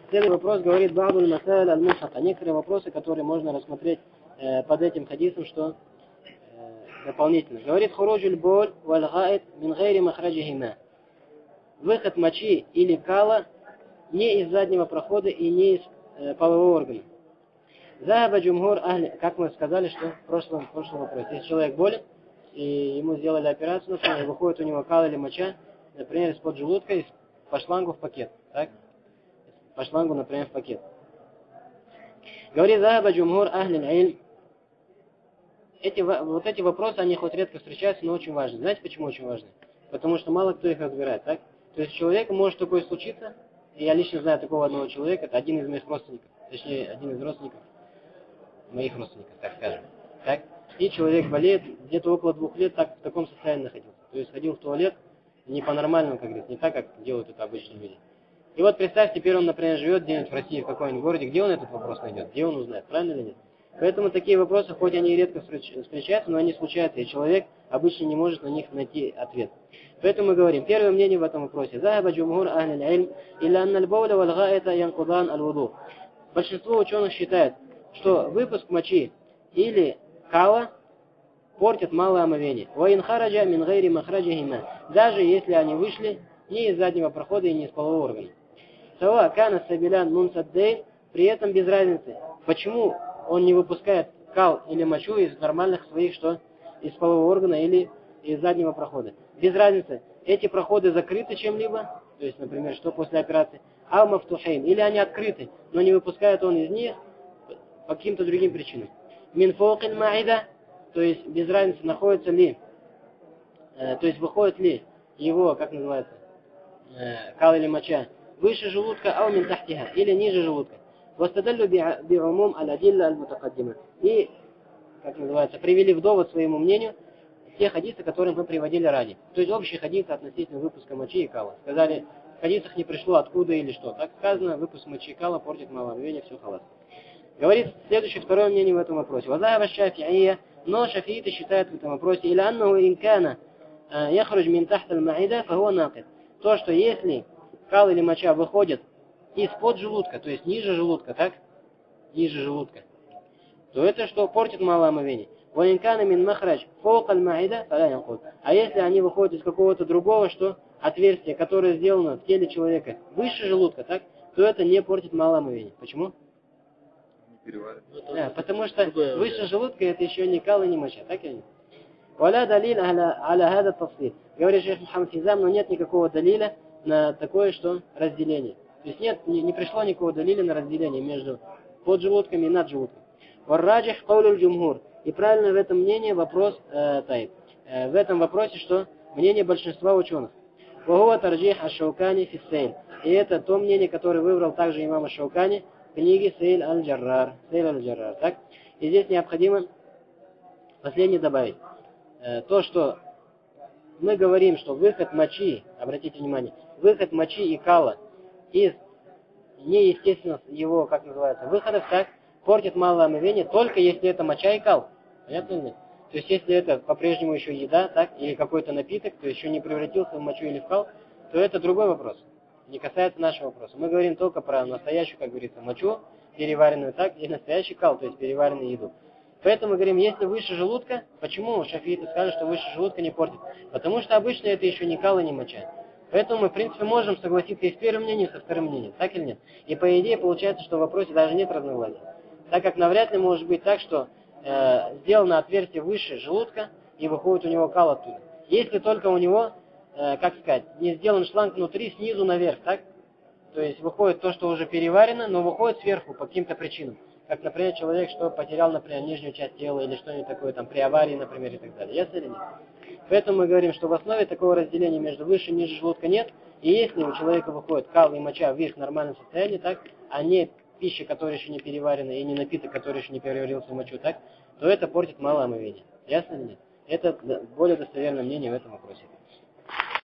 Следующий вопрос говорит Ба'дуль Масаиль аль-Мухата. Некоторые вопросы, которые можно рассмотреть под этим хадисом, что дополнительно. Говорит хуруджуль боль валь гаид мин гайри махраджихима. Выход мочи или кала не из заднего прохода и не из полового органа. Заhaба джумхур ахли, как мы сказали, что в прошлом вопросе. Если человек болен, и ему сделали операцию, например, выходит у него кал или моча, например, из-под желудка, по шлангу в пакет. Так? По шлангу, например, в пакет. Говорит Заhaба джумхур ахли аль-илм. Вот эти вопросы, они хоть редко встречаются, но очень важны. Знаете, почему очень важны? Потому что мало кто их разбирает, так? То есть у человека может такое случиться, и я лично знаю такого одного человека, это один из моих родственников, точнее, один из родственников, моих родственников, так скажем. Так? И человек болеет, где-то около 2 лет так, в таком состоянии находился. То есть ходил в туалет не по-нормальному, как говорится, не так, как делают это обычные люди. И вот представь, теперь он, например, живет где-нибудь в России, в каком-нибудь городе, где он этот вопрос найдет, где он узнает, правильно или нет? Поэтому такие вопросы, хоть они и редко встречаются, но они случаются, и человек обычно не может на них найти ответ. Поэтому мы говорим, первое мнение в этом вопросе. Захаба джумхур ахль аль-илм, илля анна аль-бауля валь гаита янкудан аль-вуду. Большинство ученых считает, что выпуск мочи или кала портят малое омовение. Ваин хараджа мин гайри махраджихима. Даже если они вышли не из заднего прохода и не из полового органа. Сава кана сабилян мунсаддейн, при этом без разницы. Почему он не выпускает кал или мочу из нормальных своих, что из полового органа или из заднего прохода. Без разницы, эти проходы закрыты чем-либо, то есть, например, что после операции, ал-мафтухейн, или они открыты, но не выпускает он из них по каким-то другим причинам. Мин фоукин маида, то есть без разницы, находится ли, то есть выходит ли его, как называется, кал или моча, выше желудка, ау мин тахтиха, или ниже желудка. واستدلوا بعموم الأدلة المتقدمة. И, как называется, привели в довод своему мнению те хадисы, которые мы приводили ранее. То есть общие хадисы относительно выпуска мочи и кала. Сказали, в хадисах не пришло откуда или что. Так сказано, выпуск мочи и кала портит малоомовение, все халат. Говорит следующее, второе мнение в этом вопросе. Вазаба шафи'ия, но шафииты считают в этом вопросе, или аннаху инкана яхруж мин тахт аль-маида, фахуа нақид. То, что если кал или моча выходит из-под желудка, то есть ниже желудка, так? Ниже желудка. То это что портит малое омовение. А если они выходят из какого-то другого, что отверстия, которое сделано в теле человека выше желудка, так? То это не портит малое омовение. Почему? Да, потому что выше желудка это еще не кал и не моча, так или нет? Валя далиль аля хада тафсир. Говорит шейх Мухаммад Хизам, но нет никакого далиля на такое, что разделение. То есть нет, не пришло никакого далиля на разделение между поджелудком и наджелудком. Варраджих каулюль джумхур. И правильно в этом мнении вопрос в этом вопросе, что мнение большинства ученых. Вагуа тарджих аш-Шаукани фиссейль. И это то мнение, которое выбрал также имам аш-Шаукани в книге Сейль аль-Джаррар. Так? И здесь необходимо последнее добавить. То, что мы говорим, что выход мочи, обратите внимание, выход мочи и кала из неестественных его, как называется, выходов, так, портит малое омовение, только если это моча и кал. Понятно или нет? То есть, если это по-прежнему еще еда, так, или какой-то напиток, то еще не превратился в мочу или в кал, то это другой вопрос. Не касается нашего вопроса. Мы говорим только про настоящую, как говорится, мочу, переваренную, так, и настоящий кал, то есть переваренную еду. Поэтому мы говорим, если выше желудка, почему шафииты скажут, что выше желудка не портит? Потому что обычно это еще не кал и не моча. Поэтому мы, в принципе, можем согласиться и с первым мнением, и со вторым мнением. Так или нет? И по идее получается, что в вопросе даже нет разногласий. Так как навряд ли может быть так, что сделано отверстие выше желудка и выходит у него кал оттуда. Если только у него, как сказать, не сделан шланг внутри, снизу наверх, так? То есть выходит то, что уже переварено, но выходит сверху по каким-то причинам. Как, например, человек, что потерял, например, нижнюю часть тела или что-нибудь такое, там, при аварии, например, и так далее. Ясно или нет? Поэтому мы говорим, что в основе такого разделения между выше и ниже желудка нет. И если у человека выходит кал и моча в их нормальном состоянии, так, а не пища, которая еще не переварена, и не напиток, который еще не переварился в мочу, так, то это портит малое омовение. Ясно или нет? Это более достоверное мнение в этом вопросе.